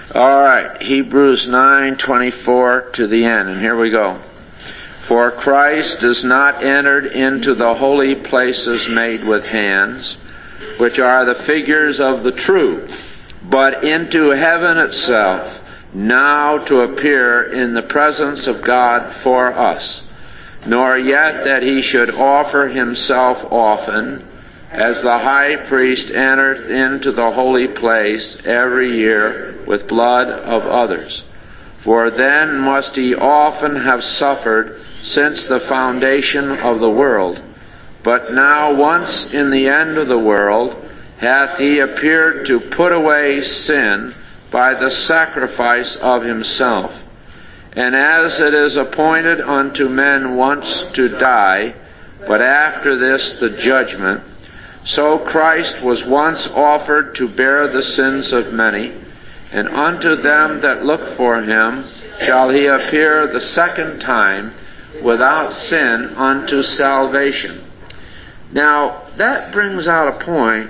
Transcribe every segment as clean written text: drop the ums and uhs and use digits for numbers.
All right, Hebrews 9:24 to the end, and here we go. For Christ is not entered into the holy places made with hands, which are the figures of the true, but into heaven itself, now to appear in the presence of God for us, nor yet that he should offer himself often, as the high priest entered into the holy place every year with blood of others. For then must he often have suffered since the foundation of the world. But now once in the end of the world hath he appeared to put away sin by the sacrifice of himself. And as it is appointed unto men once to die, but after this the judgment, so Christ was once offered to bear the sins of many, and unto them that look for him shall he appear the second time without sin unto salvation. Now, that brings out a point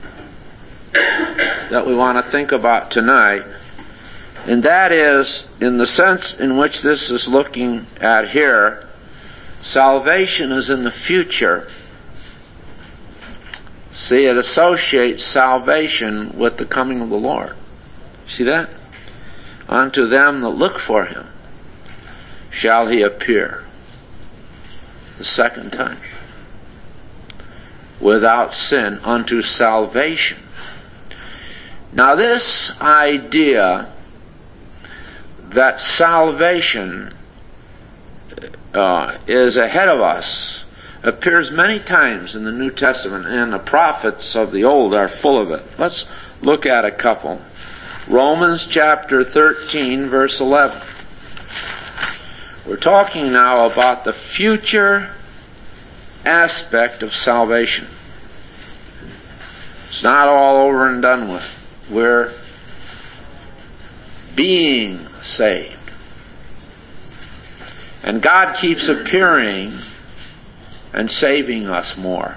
that we want to think about tonight, and that is, in the sense in which this is looking at here, salvation is in the future. See, it associates salvation with the coming of the Lord. See that? Unto them that look for him shall he appear the second time without sin unto salvation. Now this idea that salvation is ahead of us appears many times in the New Testament, and the prophets of the Old are full of it. Let's look at a couple. Romans chapter 13, verse 11. We're talking now about the future aspect of salvation. It's not all over and done with. We're being saved. And God keeps appearing and saving us more.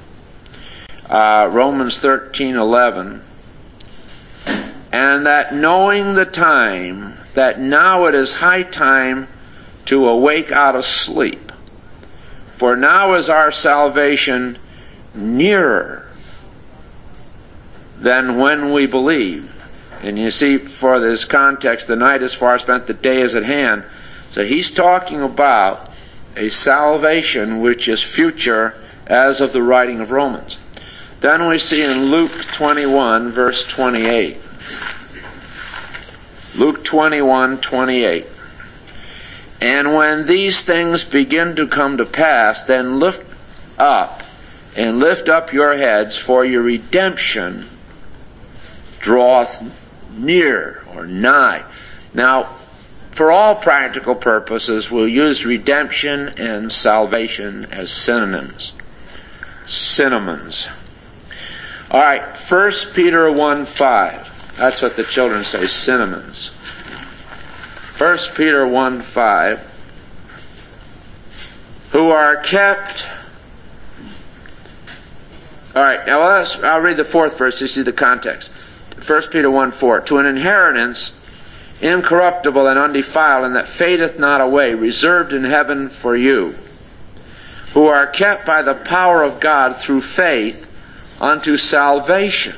Romans 13:11, and that knowing the time, that now it is high time to awake out of sleep, for now is our salvation nearer than when we believed. And you see, for this context, the night is far spent, the day is at hand. So he's talking about a salvation which is future as of the writing of Romans. Then we see in Luke 21, verse 28. Luke 21:28. And when these things begin to come to pass, then lift up your heads, for your redemption draweth near, or nigh. Now, for all practical purposes, we'll use redemption and salvation as synonyms. Synonyms. All right, 1 Peter 1:5. That's what the children say, synonyms. 1 Peter 1:5. Who are kept... All right, now I'll read the fourth verse to see the context. 1 Peter 1:4. To an inheritance incorruptible and undefiled, and that fadeth not away, reserved in heaven for you, who are kept by the power of God through faith unto salvation,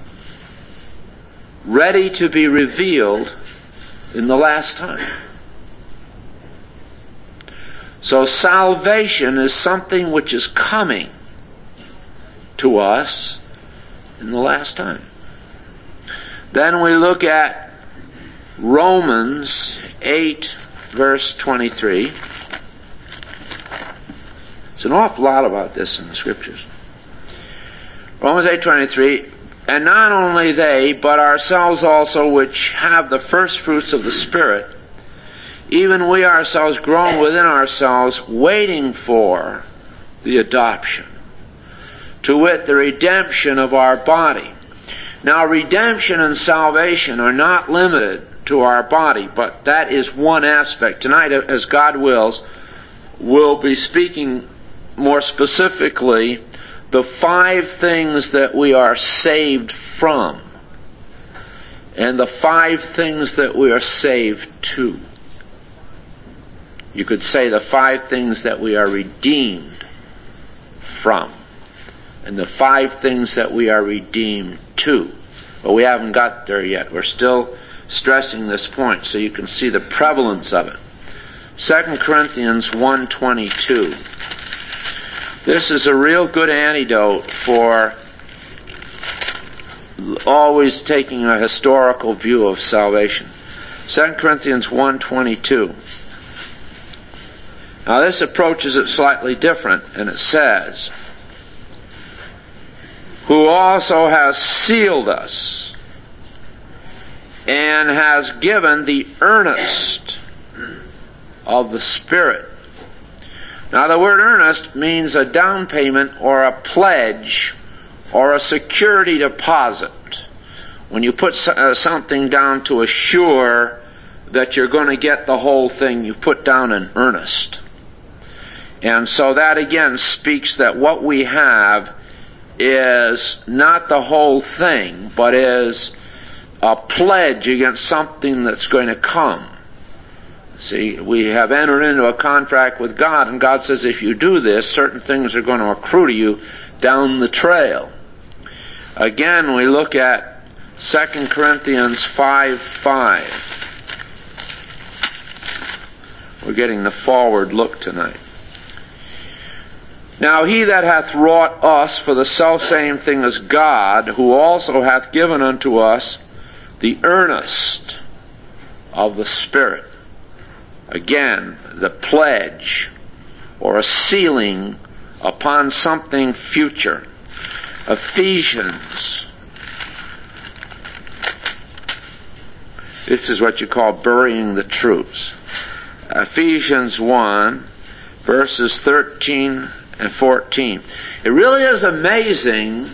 ready to be revealed in the last time. So salvation is something which is coming to us in the last time. Then we look at Romans 8, verse 23. There's an awful lot about this in the Scriptures. Romans 8:23, and not only they, but ourselves also, which have the first fruits of the Spirit, even we ourselves groan within ourselves, waiting for the adoption, to wit, the redemption of our body. Now, redemption and salvation are not limited to our body, but that is one aspect. Tonight, as God wills, we'll be speaking more specifically the 5 things that we are saved from. and the 5 things that we are saved to. You could say the 5 things that we are redeemed from, and the 5 things that we are redeemed to. But we haven't got there yet. We're still stressing this point so you can see the prevalence of it. 2 Corinthians 1:22. This is a real good antidote for always taking a historical view of salvation. 2 Corinthians 1:22. Now this approaches it slightly different, and it says, who also has sealed us and has given the earnest of the Spirit. Now the word earnest means a down payment or a pledge or a security deposit. When you put something down to assure that you're going to get the whole thing, you put down an earnest. And so that again speaks that what we have is not the whole thing, but is a pledge against something that's going to come. See, we have entered into a contract with God, and God says if you do this, certain things are going to accrue to you down the trail. Again, we look at 2 Corinthians 5:5. We're getting the forward look tonight. Now he that hath wrought us for the selfsame thing is God, who also hath given unto us the earnest of the Spirit. Again, the pledge or a sealing upon something future. Ephesians. This is what you call burying the truths. Ephesians 1, verses 13 and 14. It really is amazing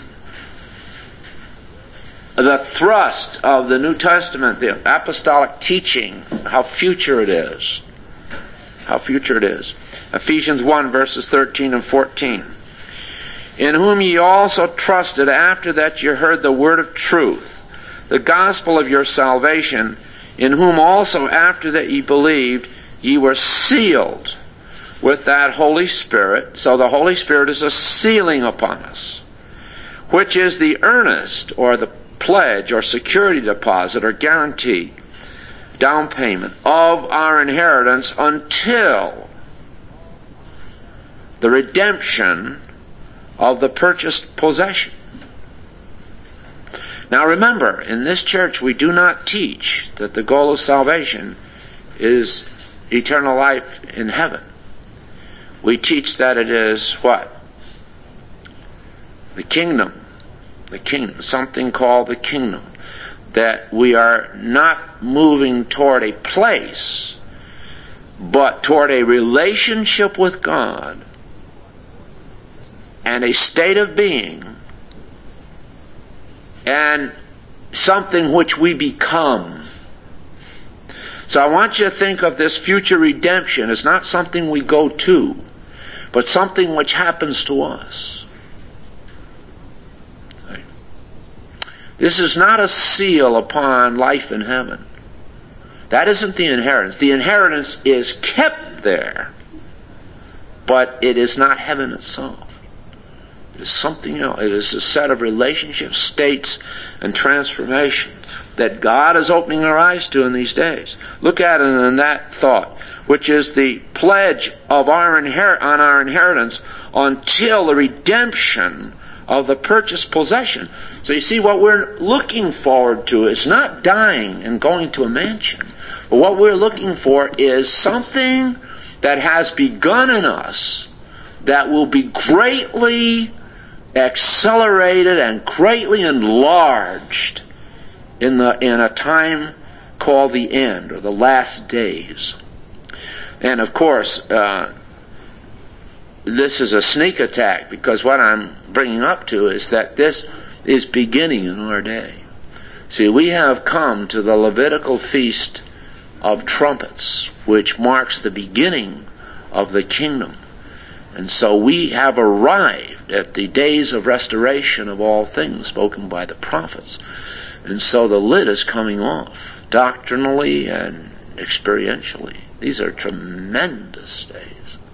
the thrust of the New Testament, the apostolic teaching, how future it is. How future it is. Ephesians 1, verses 13 and 14. In whom ye also trusted after that ye heard the word of truth, the gospel of your salvation, in whom also after that ye believed, ye were sealed with that Holy Spirit. So the Holy Spirit is a sealing upon us, which is the earnest or the pledge or security deposit or guarantee, down payment of our inheritance until the redemption of the purchased possession. Now remember, in this church we do not teach that the goal of salvation is eternal life in heaven. We teach that it is what? The kingdom. The kingdom. Something called the kingdom. That we are not moving toward a place, but toward a relationship with God and a state of being and something which we become. So I want you to think of this future redemption as not something we go to, but something which happens to us. This is not a seal upon life in heaven. That isn't the inheritance. The inheritance is kept there, but it is not heaven itself. It is something else. It is a set of relationships, states, and transformation that God is opening our eyes to in these days. Look at it in that thought, which is the pledge of on our inheritance until the redemption of the purchased possession. So you see, what we're looking forward to is not dying and going to a mansion. But what we're looking for is something that has begun in us that will be greatly accelerated and greatly enlarged in a time called the end, or the last days. And of course, this is a sneak attack, because what I'm bringing up to is that this is beginning in our day. See, we have come to the Levitical Feast of Trumpets, which marks the beginning of the kingdom. And so we have arrived at the days of restoration of all things spoken by the prophets. And so the lid is coming off, doctrinally and experientially. These are tremendous days.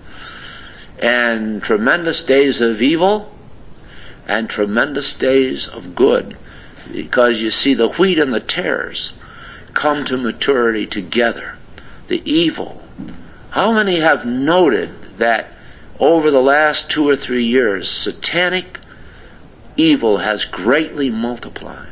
And tremendous days of evil and tremendous days of good. Because you see, the wheat and the tares come to maturity together. The evil. How many have noted that over the last 2 or 3 years, satanic evil has greatly multiplied?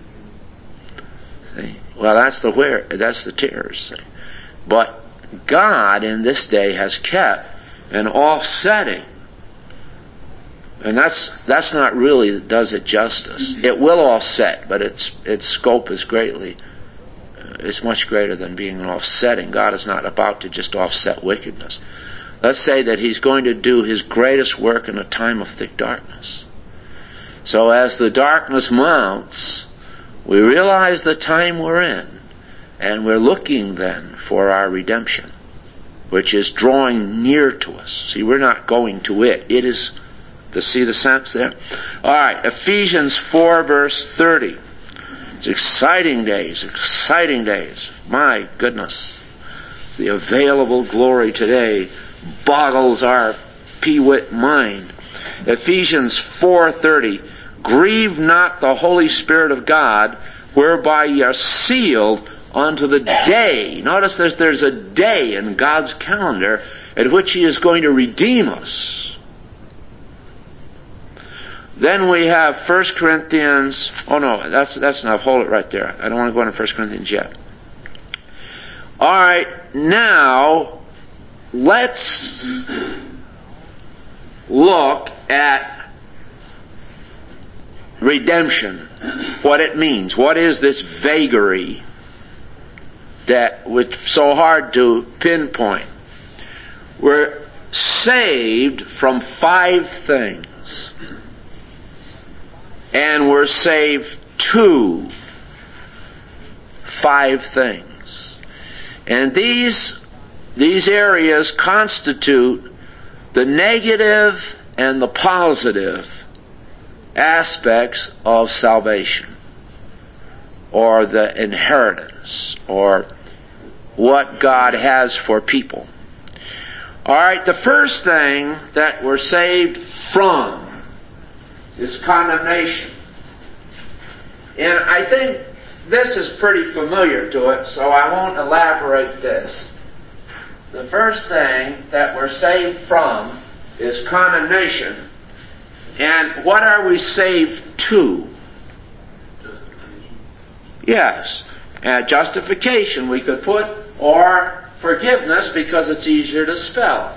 See? Well, that's the tares. See? But God in this day has kept an offsetting. And that's not really does it justice. It will offset, but its scope is it's much greater than being an offsetting. God is not about to just offset wickedness. Let's say that He's going to do His greatest work in a time of thick darkness. So as the darkness mounts, we realize the time we're in, and we're looking then for our redemption, which is drawing near to us. See, we're not going to it. It is, to see the sense there? All right, Ephesians 4 verse 30. It's exciting days. My goodness. The available glory today boggles our peewit mind. Ephesians 4:30. Grieve not the Holy Spirit of God, whereby ye are sealed unto the day. Notice there's a day in God's calendar at which He is going to redeem us. Then we have 1 Corinthians. Oh no, that's enough. Hold it right there. I don't want to go into 1 Corinthians yet. All right, now let's look at redemption. What it means. What is this vagary that it's so hard to pinpoint? We're saved from 5 things. And we're saved to 5 things. And these areas constitute the negative and the positive aspects of salvation, or the inheritance, or what God has for people. All right, the first thing that we're saved from is condemnation. And I think this is pretty familiar to it, so I won't elaborate this. The first thing that we're saved from is condemnation. And what are we saved to? Yes. Justification we could put, or forgiveness because it's easier to spell.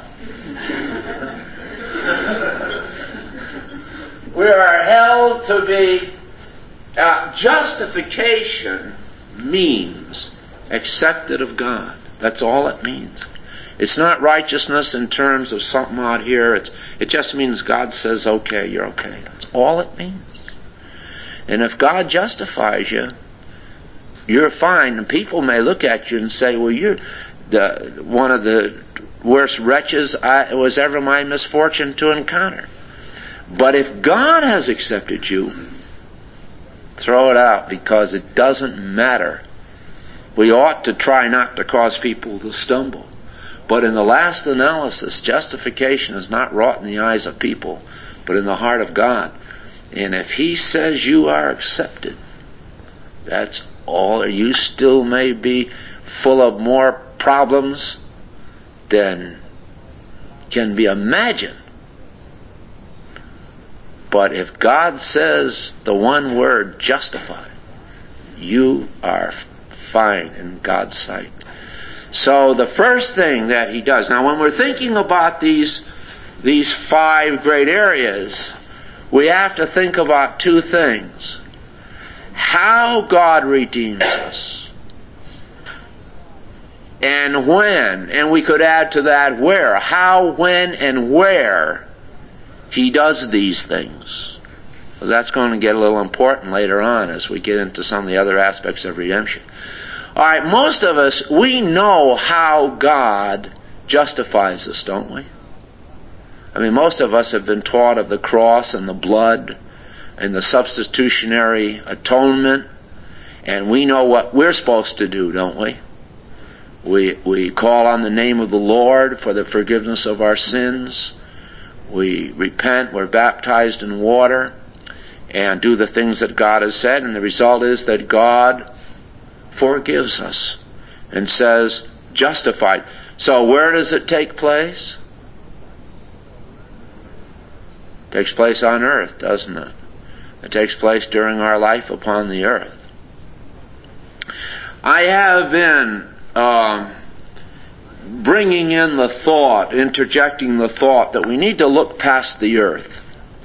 We are held to be, justification means accepted of God. That's all it means. It's not righteousness in terms of something out here. It just means God says, okay, you're okay. That's all it means. And if God justifies you, you're fine. And people may look at you and say, well, you're one of the worst wretches it was ever my misfortune to encounter. But if God has accepted you, throw it out, because it doesn't matter. We ought to try not to cause people to stumble. But in the last analysis, justification is not wrought in the eyes of people, but in the heart of God. And if He says you are accepted, that's all. You still may be full of more problems than can be imagined. But if God says the one word, justified, you are fine in God's sight. So the first thing that He does, now when we're thinking about these 5 great areas, we have to think about 2 things. How God redeems us. And when, and we could add to that where. How, when, and where He does these things. Well, that's going to get a little important later on as we get into some of the other aspects of redemption. All right, most of us, we know how God justifies us, don't we? I mean, most of us have been taught of the cross and the blood and the substitutionary atonement And we know what we're supposed to do, don't we? We call on the name of the Lord for the forgiveness of our sins. We repent, we're baptized in water, and do the things that God has said, and the result is that God forgives us and says, justified. So where does it take place? It takes place on earth, doesn't it? It takes place during our life upon the earth. I have been bringing in the thought, interjecting the thought that we need to look past the earth.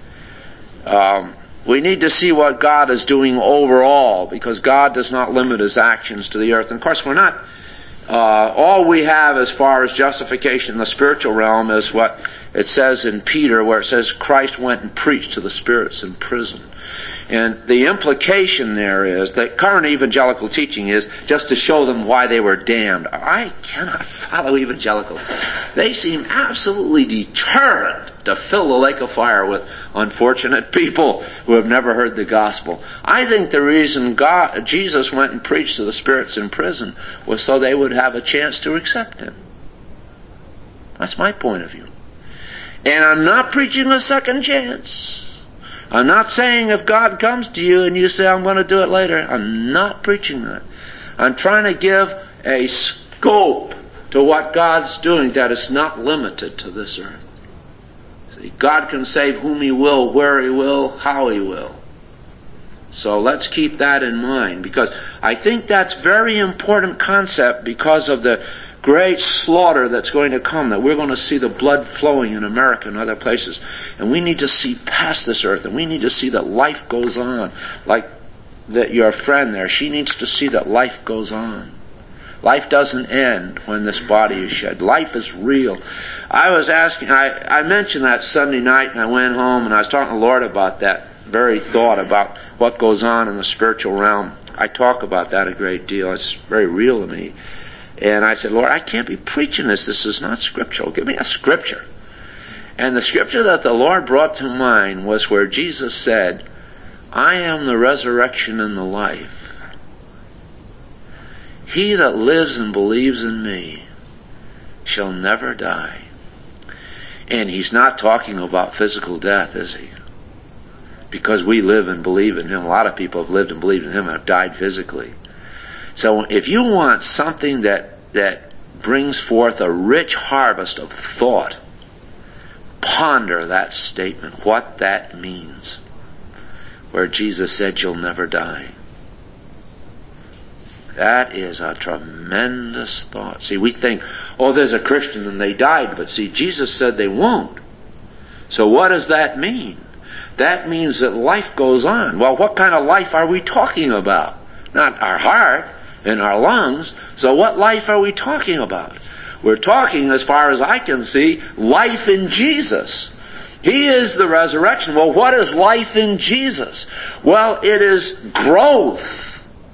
We need to see what God is doing overall, because God does not limit His actions to the earth. And of course, we're not, all we have as far as justification in the spiritual realm is what it says in Peter, where it says Christ went and preached to the spirits in prison. And the implication there is that current evangelical teaching is just to show them why they were damned. I cannot follow evangelicals. They seem absolutely determined to fill the lake of fire with unfortunate people who have never heard the gospel. I think the reason Jesus went and preached to the spirits in prison was so they would have a chance to accept Him. That's my point of view. And I'm not preaching a second chance. I'm not saying if God comes to you and you say, I'm going to do it later. I'm not preaching that. I'm trying to give a scope to what God's doing that is not limited to this earth. See, God can save whom He will, where He will, how He will. So let's keep that in mind, because I think that's a very important concept because of the great slaughter that's going to come, that we're going to see the blood flowing in America and other places. And we need to see past this earth, and we need to see that life goes on. Like that your friend there, she needs to see that life goes on. Life doesn't end when this body is shed. Life is real. I was asking, I mentioned that Sunday night, and I went home and I was talking to the Lord about that very thought about what goes on in the spiritual realm. I talk about that a great deal. It's very real to me. And I said, Lord, I can't be preaching this. This is not scriptural. Give me a scripture. And the scripture that the Lord brought to mind was where Jesus said, I am the resurrection and the life. He that lives and believes in me shall never die. And He's not talking about physical death, is He? Because we live and believe in Him. A lot of people have lived and believed in Him and have died physically. So if you want something that brings forth a rich harvest of thought, ponder that statement, what that means, where Jesus said you'll never die. That is a tremendous thought. See, we think, oh, there's a Christian and they died, but see, Jesus said they won't. So what does that mean? That means that life goes on. Well, what kind of life are we talking about? Not our heart and our lungs. So what life are we talking about? We're talking, as far as I can see, life in Jesus. He is the resurrection. Well, what is life in Jesus? Well, it is growth.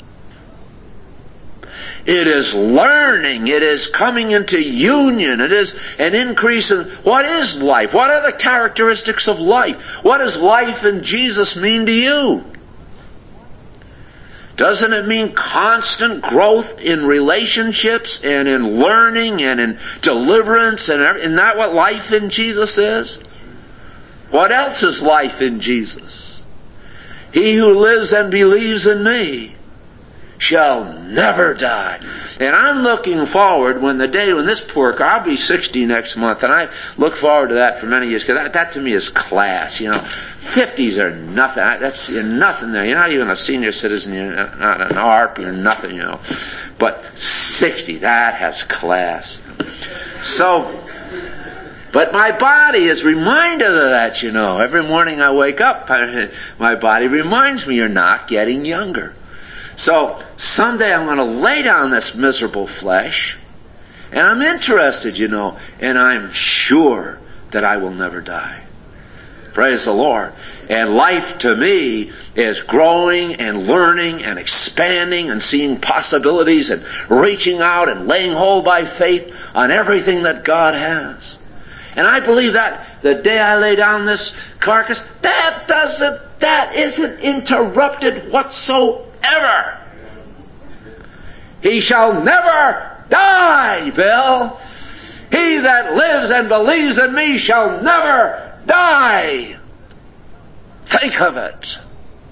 It is learning. It is coming into union. It is an increase in what is life? What are the characteristics of life? What does life in Jesus mean to you? Doesn't it mean constant growth in relationships and in learning and in deliverance and everything? Isn't that what life in Jesus is? What else is life in Jesus? He who lives and believes in me shall never die. And I'm looking forward when the day when this poor car, I'll be 60 next month, and I look forward to that for many years, because that to me is class, 50s are nothing. You're nothing there. You're not even a senior citizen. You're not an ARP. You're nothing, But 60, that has class. So, but my body is reminded of that, Every morning I wake up, my body reminds me you're not getting younger. So someday I'm going to lay down this miserable flesh, and I'm interested, and I'm sure that I will never die. Praise the Lord. And life to me is growing and learning and expanding and seeing possibilities and reaching out and laying hold by faith on everything that God has. And I believe that the day I lay down this carcass, that isn't interrupted whatsoever. He shall never die, Bill. He that lives and believes in me shall never die. Think of it.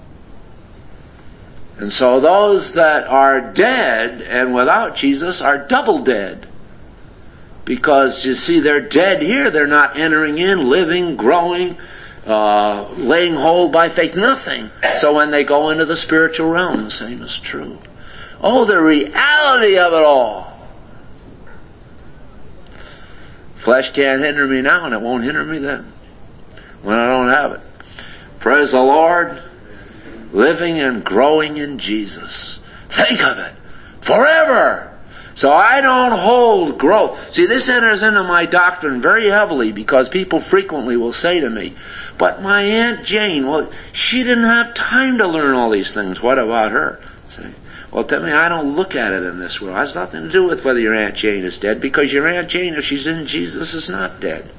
And so those that are dead and without Jesus are double dead. Because, you see, they're dead here. They're not entering in, living, growing, laying hold by faith, nothing. So when they go into the spiritual realm, the same is true. Oh, the reality of it all. Flesh can't hinder me now, and it won't hinder me then, when I don't have it. Praise the Lord. Living and growing in Jesus. Think of it. Forever. So I don't hold growth. See, this enters into my doctrine very heavily, because people frequently will say to me, but my Aunt Jane, well, she didn't have time to learn all these things. What about her? Say, well, tell me, I don't look at it in this world. It has nothing to do with whether your Aunt Jane is dead, because your Aunt Jane, if she's in Jesus, is not dead.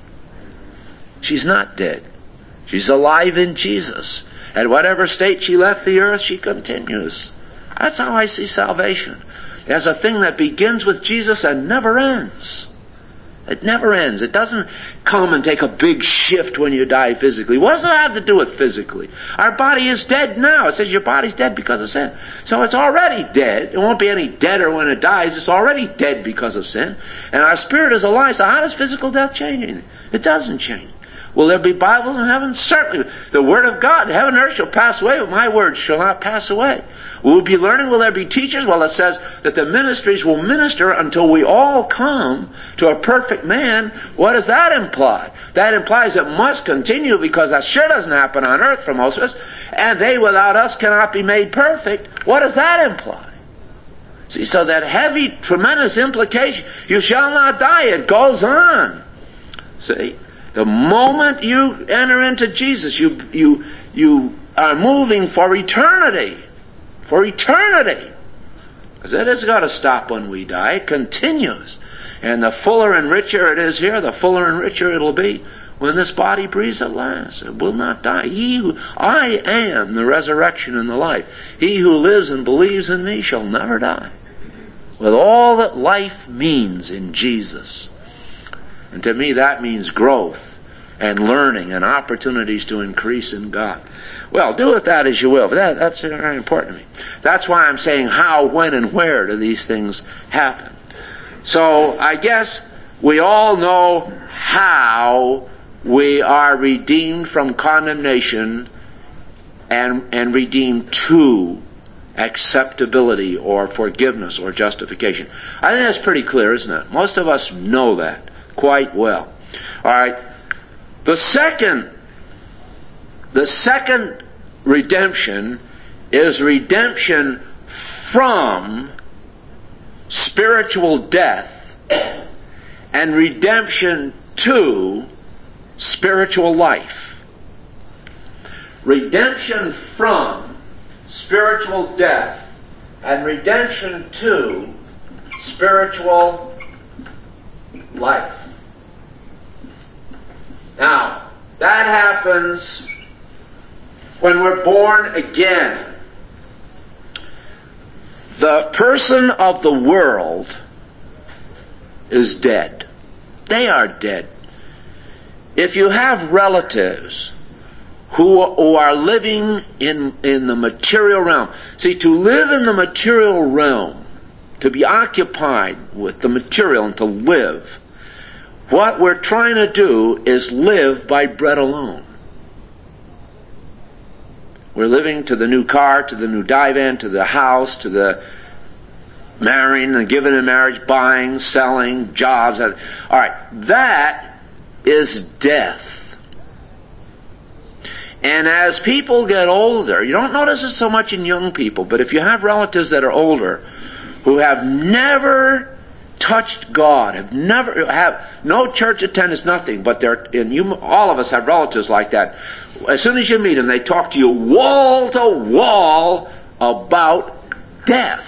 She's not dead. She's alive in Jesus. At whatever state she left the earth, she continues. That's how I see salvation. As a thing that begins with Jesus and never ends. It never ends. It doesn't come and take a big shift when you die physically. What does it have to do with physically? Our body is dead now. It says your body's dead because of sin. So it's already dead. It won't be any deader when it dies. It's already dead because of sin. And our spirit is alive. So how does physical death change anything? It doesn't change. Will there be Bibles in heaven? Certainly. The Word of God, heaven and earth shall pass away, but my words shall not pass away. Will we be learning? Will there be teachers? Well, it says that the ministries will minister until we all come to a perfect man. What does that imply? That implies it must continue, because that sure doesn't happen on earth for most of us. And they without us cannot be made perfect. What does that imply? See, so that heavy, tremendous implication, you shall not die, it goes on. See? The moment you enter into Jesus, you are moving for eternity. For eternity. Because it has got to stop when we die. It continues. And the fuller and richer it is here, the fuller and richer it'll be when this body breathes at last. It will not die. I am the resurrection and the life. He who lives and believes in me shall never die. With all that life means in Jesus. And to me that means growth and learning and opportunities to increase in God. Well, do with that as you will, but that's very important to me. That's why I'm saying how, when, and where do these things happen. So I guess we all know how we are redeemed from condemnation and redeemed to acceptability or forgiveness or justification. I think that's pretty clear, isn't it? Most of us know that quite well. All right. The second redemption is redemption from spiritual death and redemption to spiritual life. Redemption from spiritual death and redemption to spiritual life. Now, that happens when we're born again. The person of the world is dead. They are dead. If you have relatives who are living in the material realm. See, to live in the material realm, to be occupied with the material and to live, what we're trying to do is live by bread alone. We're living to the new car, to the new dive-in, to the house, to the marrying and giving in marriage, buying, selling, jobs. All right, that is death. And as people get older, you don't notice it so much in young people, but if you have relatives that are older who have never touched God, have no church attendance, nothing, but all of us have relatives like that. As soon as you meet them, they talk to you wall to wall about death.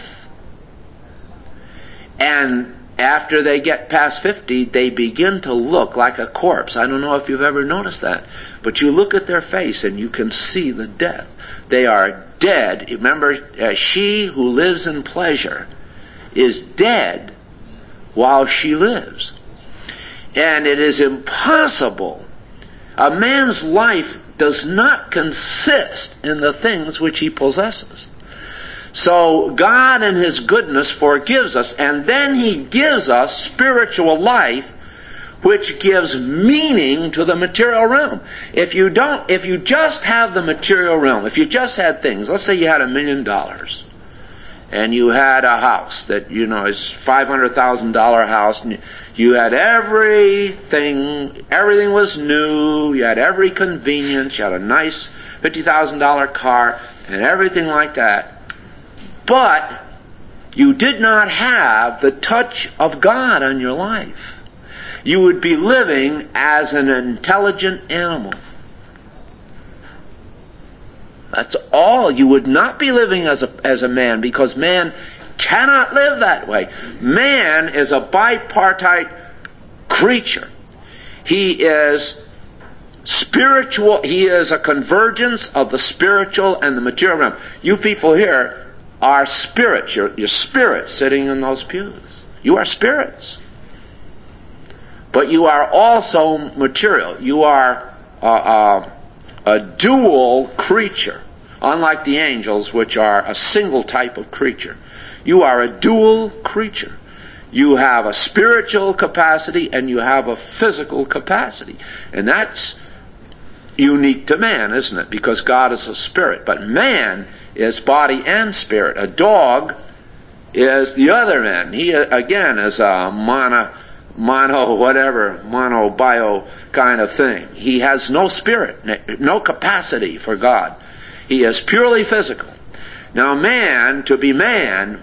And after they get past 50, they begin to look like a corpse. I don't know if you've ever noticed that, but you look at their face and you can see the death. They are dead. Remember, she who lives in pleasure is dead while she lives. And it is impossible. A man's life does not consist in the things which he possesses. So God in His goodness forgives us, and then He gives us spiritual life, which gives meaning to the material realm. If you just have the material realm, if you just had things, let's say you had $1 million, and you had a house that, is $500,000 house, and you had everything was new, you had every convenience, you had a nice $50,000 car, and everything like that. But you did not have the touch of God on your life. You would be living as an intelligent animal. That's all. You would not be living as a man, because man cannot live that way. Man is a bipartite creature. He is spiritual. He is a convergence of the spiritual and the material realm. You people here are spirits. You're spirits sitting in those pews. You are spirits. But you are also material. You are a dual creature, unlike the angels, which are a single type of creature. You are a dual creature. You have a spiritual capacity and you have a physical capacity. And that's unique to man, isn't it? Because God is a spirit. But man is body and spirit. A dog is the other man. He, again, is a monobio kind of thing. He has no spirit, no capacity for God. He is purely physical. Now man, to be man,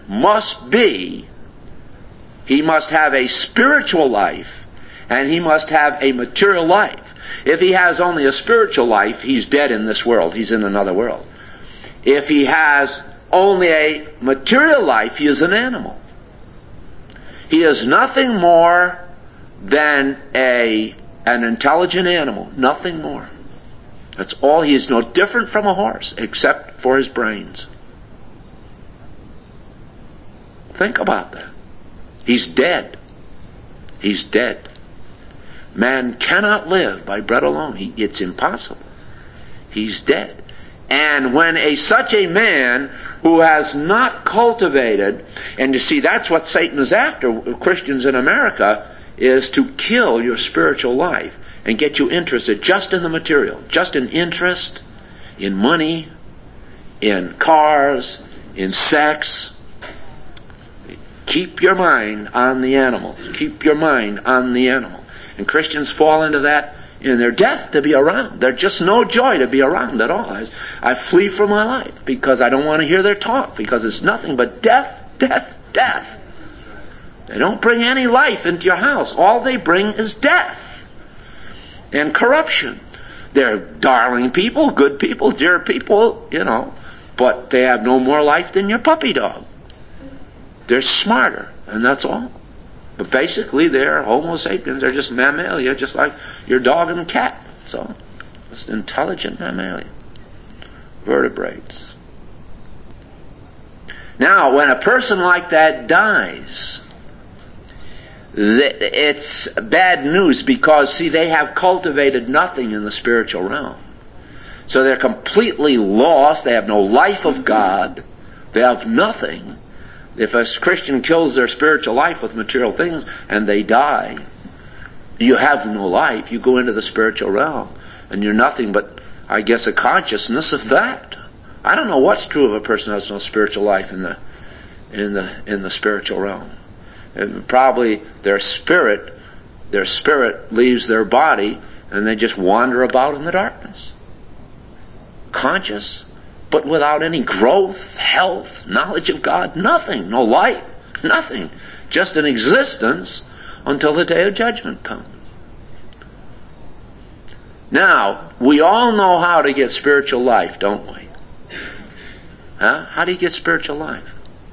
he must have a spiritual life, and he must have a material life. If he has only a spiritual life, he's dead in this world. He's in another world. If he has only a material life, he is an animal. He is nothing more than an intelligent animal. Nothing more. That's all. He is no different from a horse, except for his brains. Think about that. He's dead. He's dead. Man cannot live by bread alone. It's impossible. He's dead. And when such a man who has not cultivated, and you see that's what Satan is after, Christians in America, is to kill your spiritual life and get you interested just in the material, just in interest, in money, in cars, in sex. Keep your mind on the animals. Keep your mind on the animal. And Christians fall into that in their death to be around. There's just no joy to be around at all. I flee from my life because I don't want to hear their talk, because it's nothing but death, death, death. They don't bring any life into your house. All they bring is death and corruption. They're darling people, good people, dear people, but they have no more life than your puppy dog. They're smarter, and that's all. But basically, they're Homo sapiens. They're just mammalia, just like your dog and cat. So, just intelligent mammalia. Vertebrates. Now, when a person like that dies, it's bad news, because, see, they have cultivated nothing in the spiritual realm. So they're completely lost. They have no life of God. They have nothing. If a Christian kills their spiritual life with material things and they die, you have no life. You go into the spiritual realm and you're nothing but, I guess, a consciousness of that. I don't know what's true of a person who has no spiritual life in the spiritual realm. And probably their spirit leaves their body and they just wander about in the darkness. Conscious, but without any growth, health, knowledge of God, nothing, no light, nothing. Just an existence until the day of judgment comes. Now, we all know how to get spiritual life, don't we? Huh? How do you get spiritual life?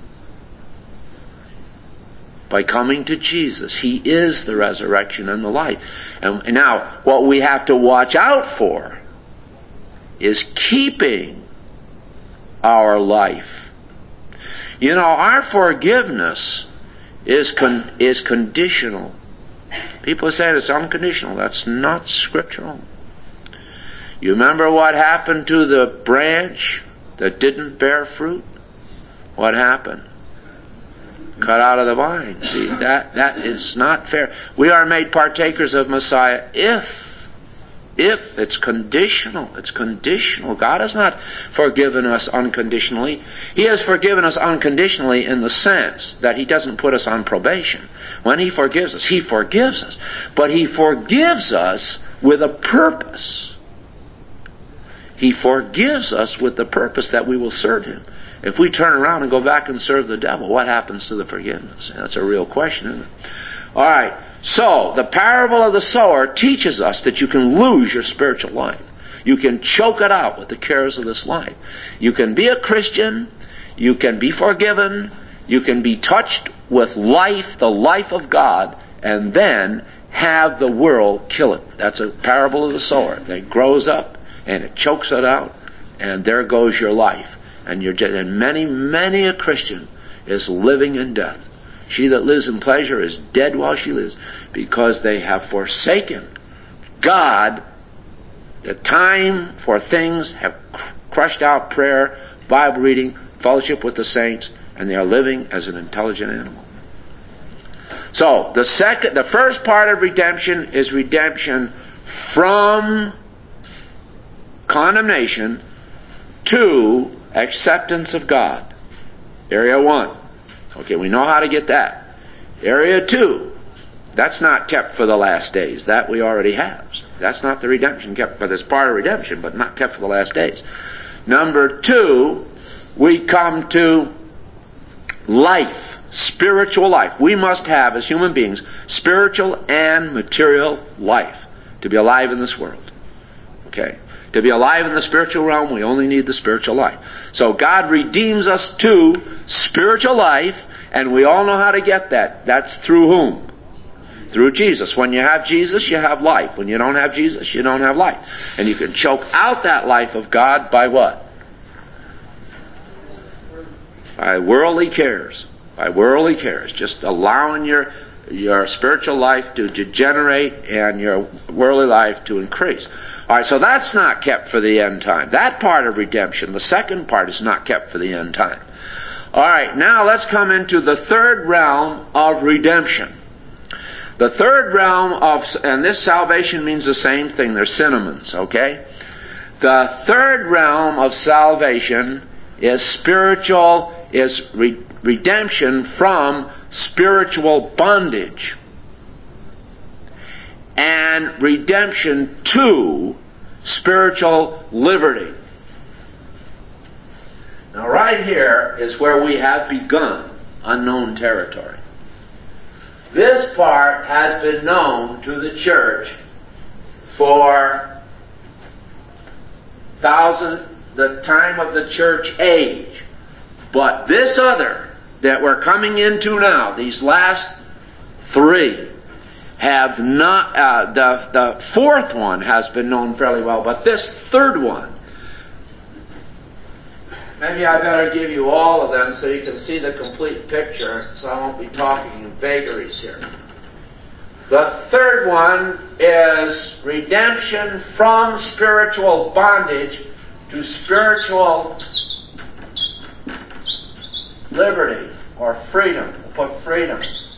By coming to Jesus. He is the resurrection and the life. And now, what we have to watch out for is keeping our life. You know, our forgiveness is conditional. People say it's unconditional. That's not scriptural. You remember what happened to the branch that didn't bear fruit? What happened? Cut out of the vine. See, that is not fair. We are made partakers of Messiah if it's conditional. It's conditional. God has not forgiven us unconditionally. He has forgiven us unconditionally in the sense that He doesn't put us on probation. When He forgives us, He forgives us. But He forgives us with a purpose. He forgives us with the purpose that we will serve Him. If we turn around and go back and serve the devil, what happens to the forgiveness? That's a real question, isn't it? All right. So, the parable of the sower teaches us that you can lose your spiritual life. You can choke it out with the cares of this life. You can be a Christian. You can be forgiven. You can be touched with life, the life of God, and then have the world kill it. That's a parable of the sower. It grows up and it chokes it out, and there goes your life. And many a Christian is living in death. She that lives in pleasure is dead while she lives, because they have forsaken God. The time for things have crushed out prayer, Bible reading, fellowship with the saints, and they are living as an intelligent animal. So, the first part of redemption is redemption from condemnation to acceptance of God. Area 1. Okay, we know how to get that. Area 2. That's not kept for the last days. That we already have. That's not the redemption kept, but it's part of redemption, but not kept for the last days. Number 2, we come to life, spiritual life. We must have, as human beings, spiritual and material life to be alive in this world. Okay? To be alive in the spiritual realm, we only need the spiritual life. So God redeems us to spiritual life, and we all know how to get that. That's through whom? Through Jesus. When you have Jesus, you have life. When you don't have Jesus, you don't have life. And you can choke out that life of God by what? By worldly cares. By worldly cares. Just allowing your spiritual life to degenerate and your worldly life to increase. All right, so that's not kept for the end time. That part of redemption, the second part, is not kept for the end time. All right, now let's come into the third realm of redemption. The third realm and this salvation means the same thing. They're synonyms, okay? The third realm of salvation is spiritual, is redemption from spiritual bondage, and redemption to spiritual liberty. Now right here is where we have begun unknown territory. This part has been known to the church for the time of the church age. But this other that we're coming into now, these last 3, have not, the fourth one has been known fairly well, but this third one, maybe I better give you all of them so you can see the complete picture, so I won't be talking in vagaries here. The third one is redemption from spiritual bondage to spiritual liberty or freedom. We'll put freedom.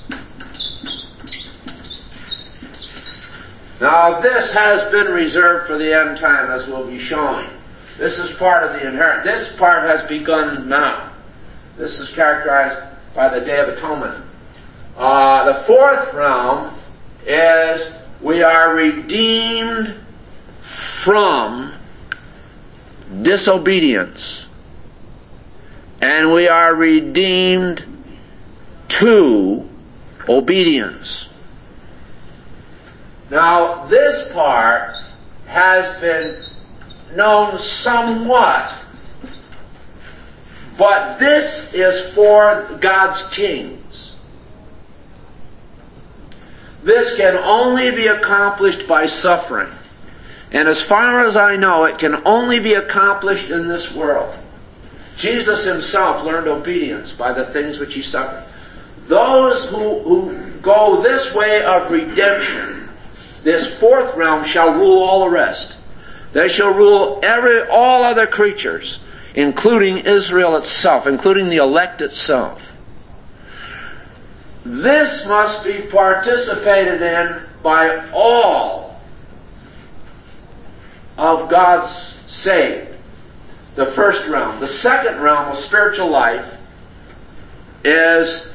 Now this has been reserved for the end time, as we'll be showing. This is part of the inherent. This part has begun now. This is characterized by the Day of Atonement. The fourth realm is we are redeemed from disobedience. And we are redeemed to obedience. Now, this part has been known somewhat, but this is for God's kings. This can only be accomplished by suffering. And as far as I know, it can only be accomplished in this world. Jesus himself learned obedience by the things which he suffered. Those who go this way of redemption, this fourth realm, shall rule all the rest. They shall rule all other creatures, including Israel itself, including the elect itself. This must be participated in by all of God's saved. The first realm. The second realm of spiritual life is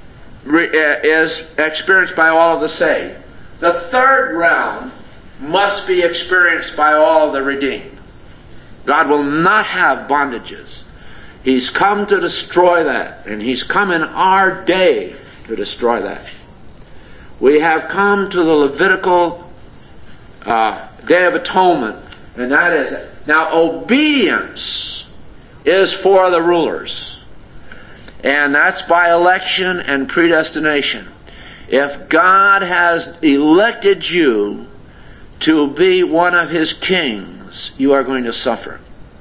experienced by all of the saved. The third realm must be experienced by all of the redeemed. God will not have bondages. He's come to destroy that, and He's come in our day to destroy that. We have come to the Levitical Day of Atonement, and that is it. Now, obedience is for the rulers, and that's by election and predestination. If God has elected you to be one of His kings, you are going to suffer.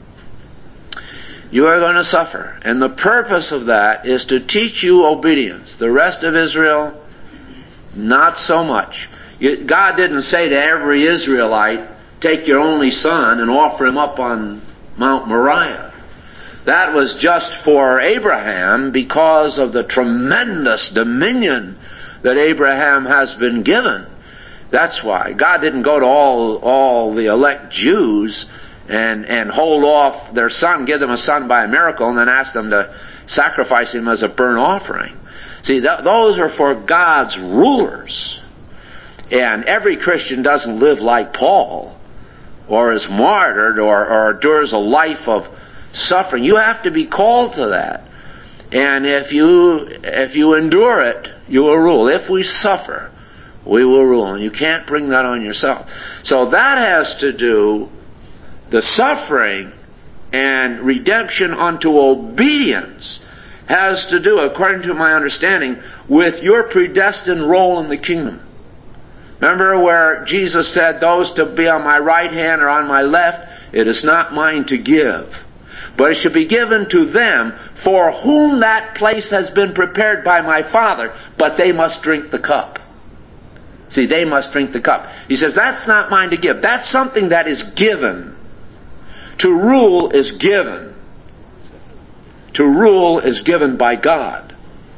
You are going to suffer. And the purpose of that is to teach you obedience. The rest of Israel, not so much. God didn't say to every Israelite, take your only son and offer him up on Mount Moriah. That was just for Abraham because of the tremendous dominion that Abraham has been given. That's why. God didn't go to all the elect Jews and hold off their son, give them a son by a miracle, and then ask them to sacrifice him as a burnt offering. See, those are for God's rulers. And every Christian doesn't live like Paul, or is martyred, or endures a life of suffering. You have to be called to that. And if you endure it, you will rule. If we suffer, we will rule. And you can't bring that on yourself. So that has to do, the suffering and redemption unto obedience has to do, according to my understanding, with your predestined role in the kingdom. Remember where Jesus said, those to be on my right hand or on my left, it is not mine to give, but it should be given to them for whom that place has been prepared by my Father, but they must drink the cup. See, they must drink the cup. He says, that's not mine to give. That's something that is given. To rule is given. To rule is given by God.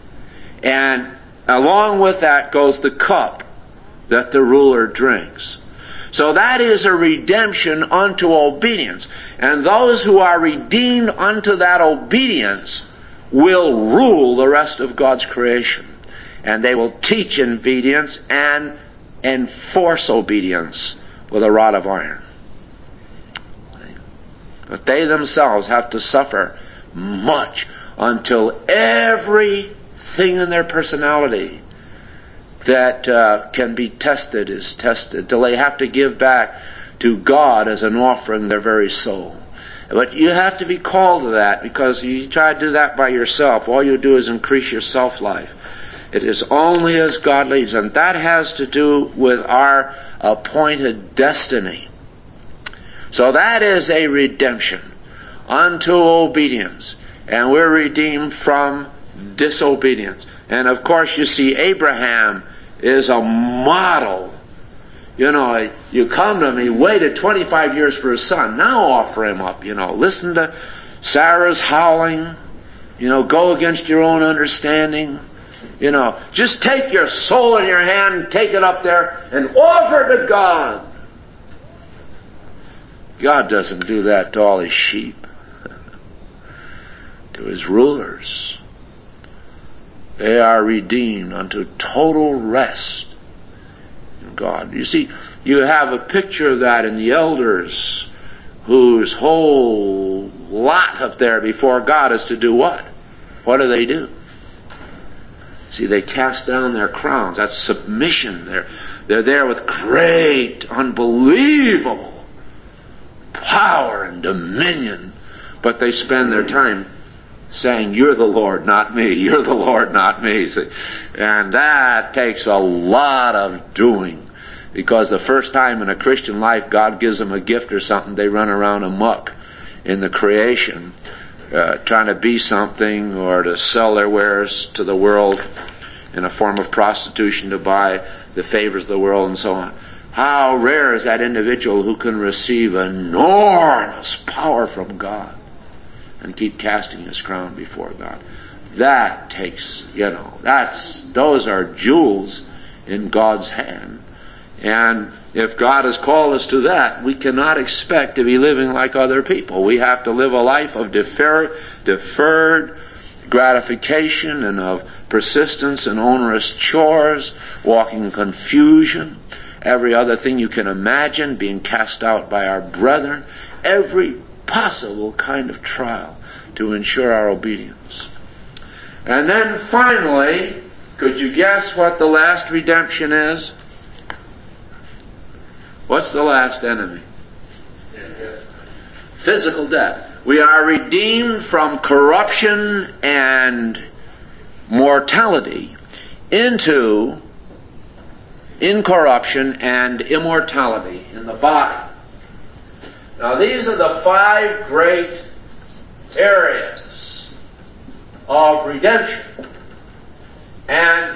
And along with that goes the cup that the ruler drinks. So that is a redemption unto obedience. And those who are redeemed unto that obedience will rule the rest of God's creation. And they will teach obedience and enforce obedience with a rod of iron. But they themselves have to suffer much until everything in their personality that can be tested is tested, till they have to give back to God as an offering their very soul. But you have to be called to that, because you try to do that by yourself, all you do is increase your self-life. It is only as God leads, and that has to do with our appointed destiny. So that is a redemption unto obedience, and we're redeemed from disobedience. And of course, you see, Abraham is a model. You know, you come to him, he waited 25 years for his son. Now offer him up, Listen to Sarah's howling. Go against your own understanding. Just take your soul in your hand and take it up there and offer it to God. God doesn't do that to all His sheep. To His rulers. They are redeemed unto total rest in God. You see, you have a picture of that in the elders, whose whole lot up there before God is to do what? What do? See, they cast down their crowns. That's submission. They're there with great, unbelievable power and dominion, but they spend their time saying, you're the Lord, not me. You're the Lord, not me. See? And that takes a lot of doing, because the first time in a Christian life God gives them a gift or something, they run around amok in the creation. trying to be something or to sell their wares to the world in a form of prostitution to buy the favors of the world and so on. How rare is that individual who can receive enormous power from God and keep casting his crown before God. That takes, those are jewels in God's hand. And if God has called us to that, we cannot expect to be living like other people. We have to live a life of deferred gratification and of persistence and onerous chores, walking in confusion, every other thing you can imagine, being cast out by our brethren, every possible kind of trial to ensure our obedience. And then finally, could you guess what the last redemption is? What's the last enemy? Physical death. We are redeemed from corruption and mortality into incorruption and immortality in the body. Now these are the 5 great areas of redemption. And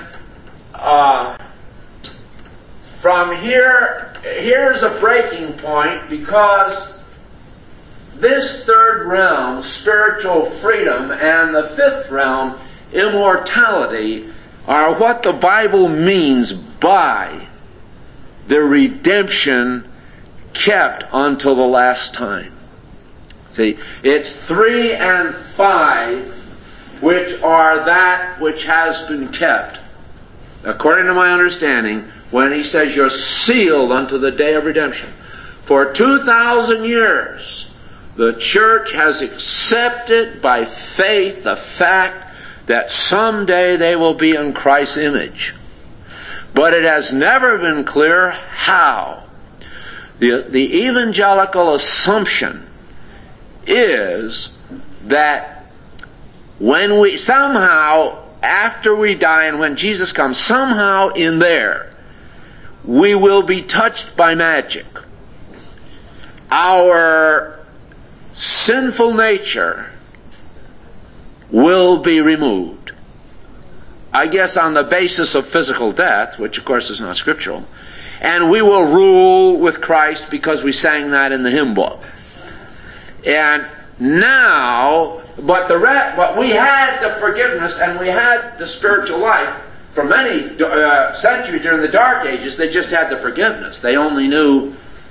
from here's a breaking point, because this 3rd realm, spiritual freedom, and the 5th realm, immortality, are what the Bible means by the redemption kept until the last time. See, it's 3 and 5 which are that which has been kept, according to my understanding, when he says you're sealed unto the day of redemption. For 2,000 years, the church has accepted by faith the fact that someday they will be in Christ's image. But it has never been clear how. The evangelical assumption is that when we somehow, after we die and when Jesus comes, somehow in there, we will be touched by magic. Our sinful nature will be removed. I guess on the basis of physical death, which of course is not scriptural, and we will rule with Christ because we sang that in the hymn book. And now, but we had the forgiveness and we had the spiritual life for many centuries during the Dark Ages. They just had the forgiveness. They only knew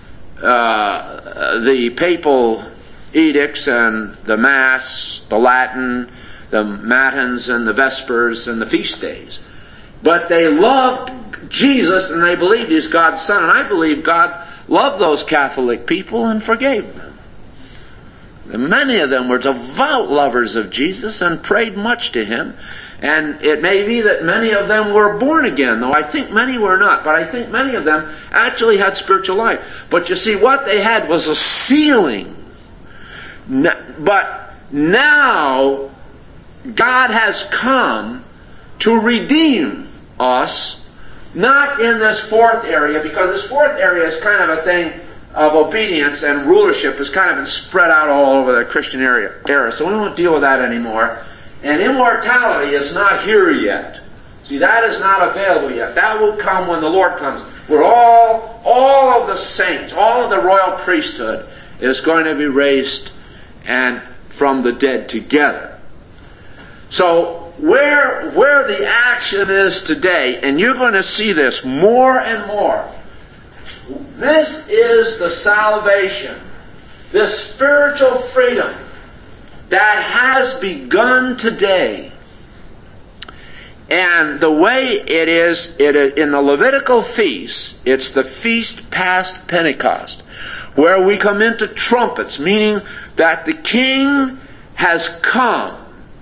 the papal edicts and the Mass, the Latin, the Matins and the Vespers and the feast days. But they loved Jesus and they believed He's God's Son. And I believe God loved those Catholic people and forgave them. And many of them were devout lovers of Jesus and prayed much to Him. And it may be that many of them were born again, though I think many were not. But I think many of them actually had spiritual life. But you see, what they had was a sealing. But now God has come to redeem us, not in this 4th area, because this 4th area is kind of a thing of obedience, and rulership has kind of been spread out all over the Christian era. So we won't deal with that anymore. And immortality is not here yet. See, that is not available yet. That will come when the Lord comes. Where all of the saints, all of the royal priesthood is going to be raised and from the dead together. So where the action is today, and you're going to see this more and more, this is the salvation, this spiritual freedom that has begun today. And the way it is in the Levitical feasts, it's the feast past Pentecost, where we come into trumpets, meaning that the King has come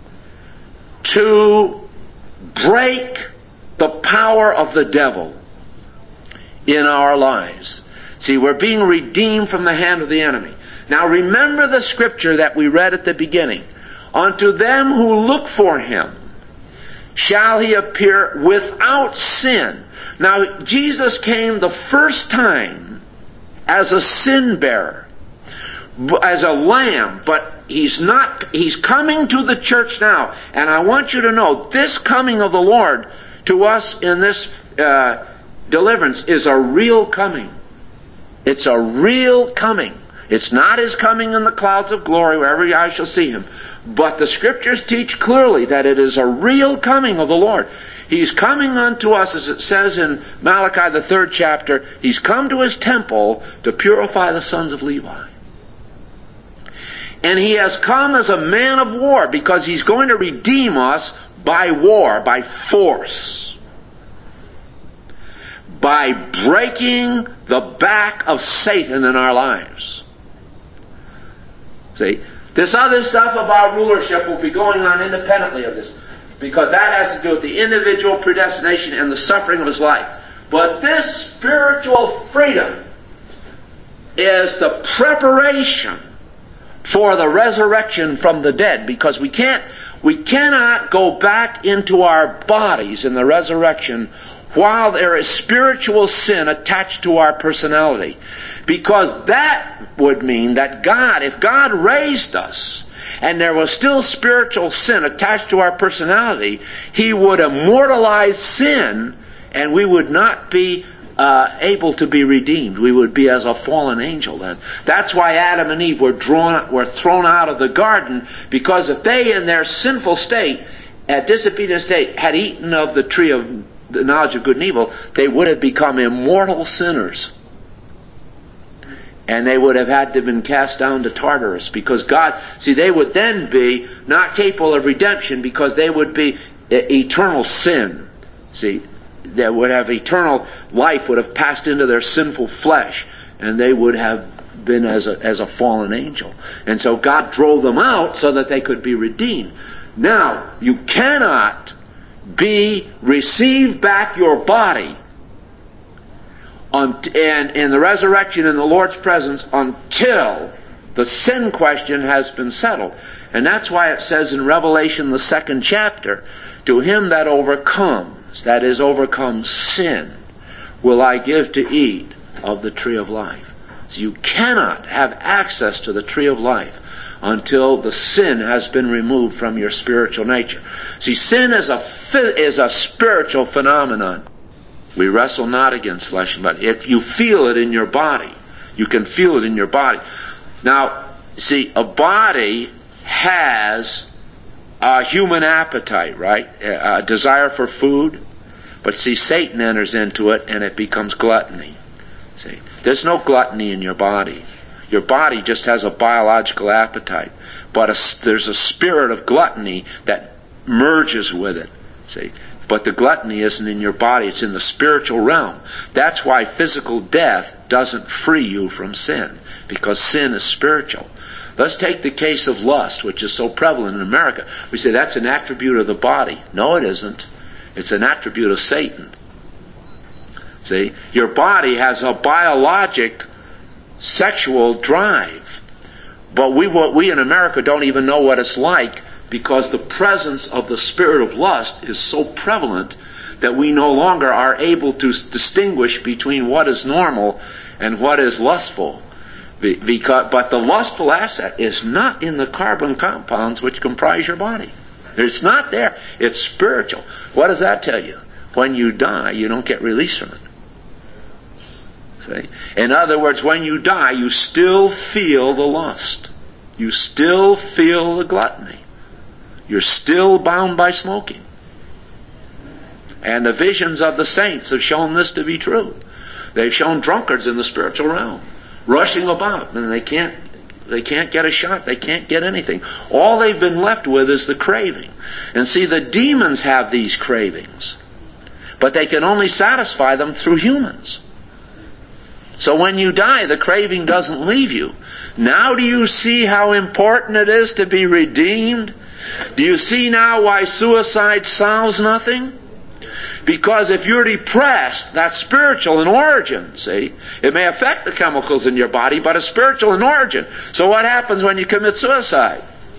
to break the power of the devil in our lives. See, we're being redeemed from the hand of the enemy. Now remember the scripture that we read at the beginning. Unto them who look for Him shall He appear without sin. Now Jesus came the first time as a sin bearer. as a lamb, but he's coming to the church now. And I want you to know, this coming of the Lord to us in this deliverance is a real coming. It's a real coming. It's not his coming in the clouds of glory where every eye shall see him. But the Scriptures teach clearly that it is a real coming of the Lord. He's coming unto us, as it says in Malachi the 3rd chapter, he's come to his temple to purify the sons of Levi. And he has come as a man of war because he's going to redeem us by war, by force. By breaking the back of Satan in our lives. See, this other stuff about rulership will be going on independently of this, because that has to do with the individual predestination and the suffering of his life. But this spiritual freedom is the preparation for the resurrection from the dead, because we cannot go back into our bodies in the resurrection while there is spiritual sin attached to our personality. Because that would mean that if God raised us, and there was still spiritual sin attached to our personality, he would immortalize sin, and we would not be able to be redeemed. We would be as a fallen angel then. That's why Adam and Eve were thrown out of the garden, because if they in their sinful state, disobedient state, had eaten of the tree of the knowledge of good and evil, they would have become immortal sinners. And they would have had to have been cast down to Tartarus, because they would then be not capable of redemption, because they would be eternal sin. See, they would have eternal life would have passed into their sinful flesh, and they would have been as a fallen angel. And so God drove them out so that they could be redeemed. Now, you cannot receive back your body and in the resurrection in the Lord's presence until the sin question has been settled. And that's why it says in Revelation the 2nd chapter, to him that overcomes, that is, overcomes sin, will I give to eat of the tree of life. So you cannot have access to the tree of life until the sin has been removed from your spiritual nature. See, sin is a spiritual phenomenon. We wrestle not against flesh and blood. If you feel it in your body, you can feel it in your body. Now, see, a body has a human appetite, right? A desire for food. But see, Satan enters into it and it becomes gluttony. See, there's no gluttony in your body. Your body just has a biological appetite. But there's a spirit of gluttony that merges with it. See? But the gluttony isn't in your body, it's in the spiritual realm. That's why physical death doesn't free you from sin, because sin is spiritual. Let's take the case of lust, which is so prevalent in America. We say that's an attribute of the body. No, it isn't. It's an attribute of Satan. See? Your body has a biologic sexual drive. But we in America don't even know what it's like, because the presence of the spirit of lust is so prevalent that we no longer are able to distinguish between what is normal and what is lustful. But the lustful asset is not in the carbon compounds which comprise your body. It's not there. It's spiritual. What does that tell you? When you die, you don't get released from it. See? In other words, when you die, you still feel the lust. You still feel the gluttony. You're still bound by smoking. And the visions of the saints have shown this to be true. They've shown drunkards in the spiritual realm rushing about, and they can't get a shot. They can't get anything. All they've been left with is the craving. And see, the demons have these cravings, but they can only satisfy them through humans. So when you die, the craving doesn't leave you. Now do you see how important it is to be redeemed? Do you see now why suicide solves nothing? Because if you're depressed, that's spiritual in origin, see? It may affect the chemicals in your body, but it's spiritual in origin. So what happens when you commit suicide?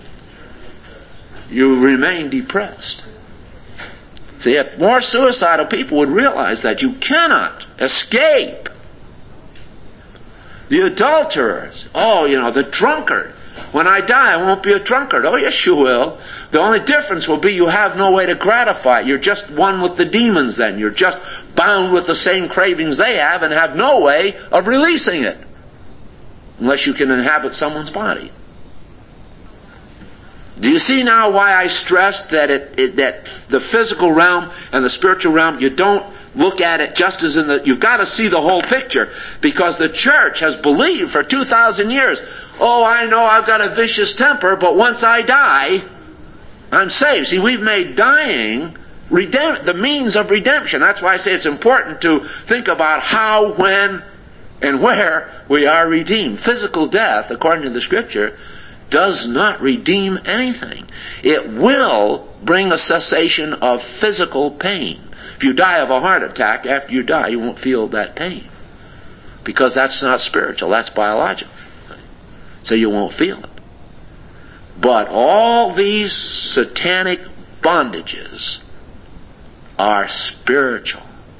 You remain depressed. See, if more suicidal people would realize that you cannot escape The adulterers. Oh, the drunkard. When I die, I won't be a drunkard. Oh, yes, you will. The only difference will be you have no way to gratify it. You're just one with the demons then. You're just bound with the same cravings they have and have no way of releasing it. Unless you can inhabit someone's body. Do you see now why I stressed that that the physical realm and the spiritual realm, you don't look at it just as you've got to see the whole picture, because the church has believed for 2,000 years, oh, I know I've got a vicious temper, but once I die, I'm saved. See, we've made dying the means of redemption. That's why I say it's important to think about how, when, and where we are redeemed. Physical death, according to the Scripture, does not redeem anything. It will bring a cessation of physical pain. If you die of a heart attack, after you die, you won't feel that pain. Because that's not spiritual, that's biological. So you won't feel it. But all these satanic bondages are spiritual.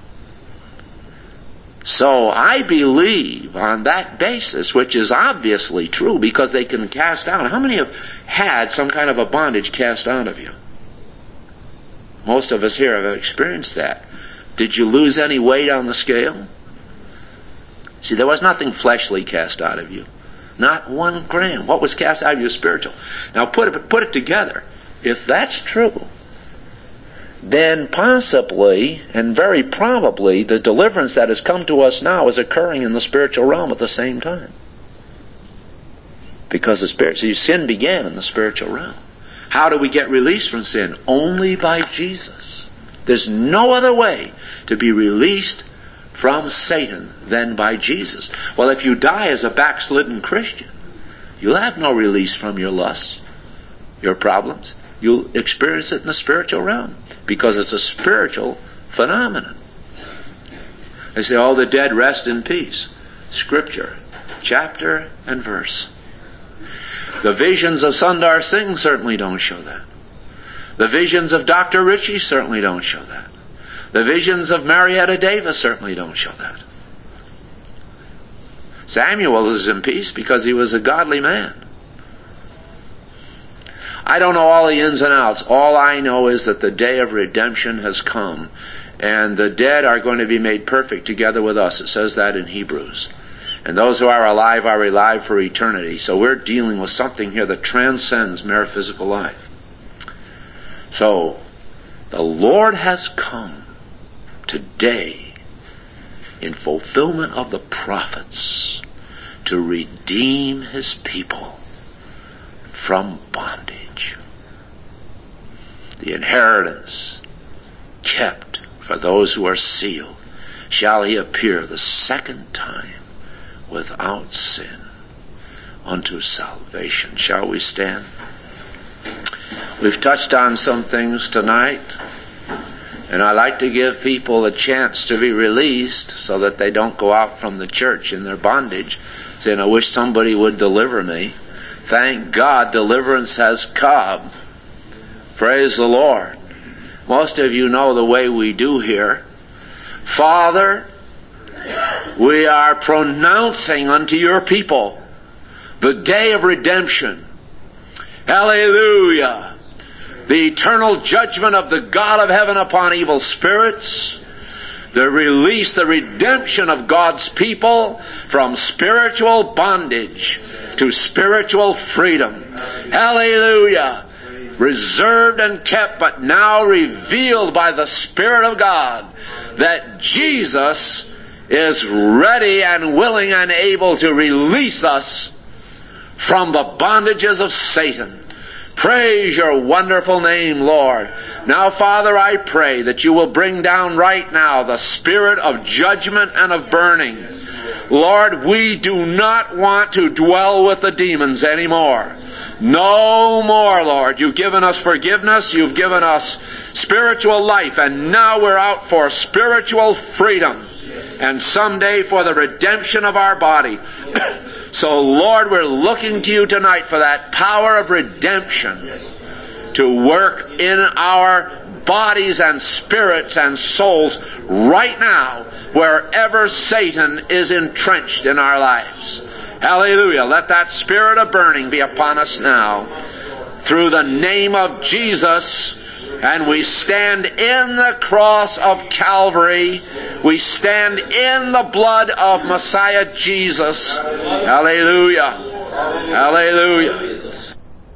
So I believe on that basis, which is obviously true, because they can cast out. How many have had some kind of a bondage cast out of you? Most of us here have experienced that. Did you lose any weight on the scale? See, there was nothing fleshly cast out of you. Not 1 gram. What was cast out of you is spiritual. Now put it together. If that's true, then possibly, and very probably, the deliverance that has come to us now is occurring in the spiritual realm at the same time. Because sin began in the spiritual realm. How do we get released from sin? Only by Jesus. There's no other way to be released from Satan than by Jesus. Well, if you die as a backslidden Christian, you'll have no release from your lusts, your problems. You'll experience it in the spiritual realm, because it's a spiritual phenomenon. They say, oh, the dead rest in peace. Scripture, chapter and verse. The visions of Sundar Singh certainly don't show that. The visions of Dr. Ritchie certainly don't show that. The visions of Marietta Davis certainly don't show that. Samuel is in peace because he was a godly man. I don't know all the ins and outs. All I know is that the day of redemption has come, and the dead are going to be made perfect together with us. It says that in Hebrews. And those who are alive for eternity. So we're dealing with something here that transcends mere physical life. So, the Lord has come today in fulfillment of the prophets to redeem His people from bondage. The inheritance kept for those who are sealed shall He appear the second time without sin unto salvation. Shall we stand? We've touched on some things tonight, and I like to give people a chance to be released so that they don't go out from the church in their bondage saying, I wish somebody would deliver me. Thank God deliverance has come. Praise the Lord. Most of you know the way we do here. Father, we are pronouncing unto your people the day of redemption. Hallelujah. The eternal judgment of the God of heaven upon evil spirits. The release, the redemption of God's people from spiritual bondage to spiritual freedom. Hallelujah. Reserved and kept, but now revealed by the Spirit of God, that Jesus is ready and willing and able to release us from the bondages of Satan. Praise your wonderful name, Lord. Now, Father, I pray that you will bring down right now the spirit of judgment and of burning. Lord, we do not want to dwell with the demons anymore. No more, Lord. You've given us forgiveness. You've given us spiritual life. And now we're out for spiritual freedom. And someday for the redemption of our body. So, Lord, we're looking to you tonight for that power of redemption to work in our bodies and spirits and souls right now, wherever Satan is entrenched in our lives. Hallelujah. Let that spirit of burning be upon us now. Through the name of Jesus, and we stand in the cross of Calvary. We stand in the blood of Messiah Jesus. Hallelujah. Hallelujah.